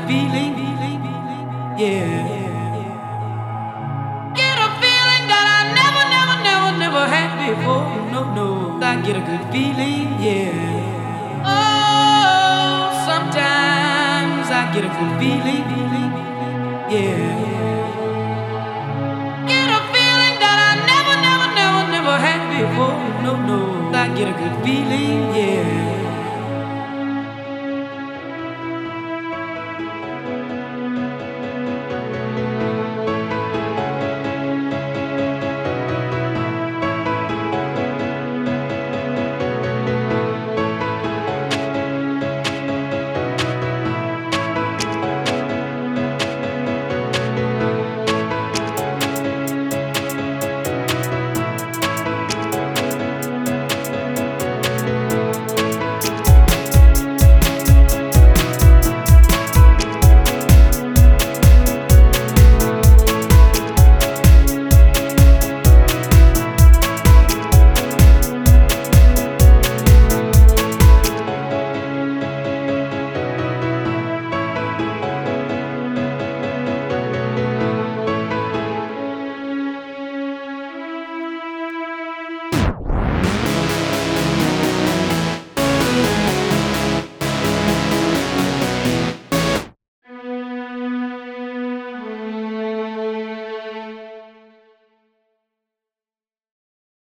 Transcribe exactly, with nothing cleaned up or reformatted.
feeling, yeah. Get a feeling that I never, never, never, never had before. No, no, I get a good feeling, yeah. Oh, sometimes I get a good feeling, yeah. Get a feeling that I never, never, never, never had before. No, no, I get a good feeling, yeah.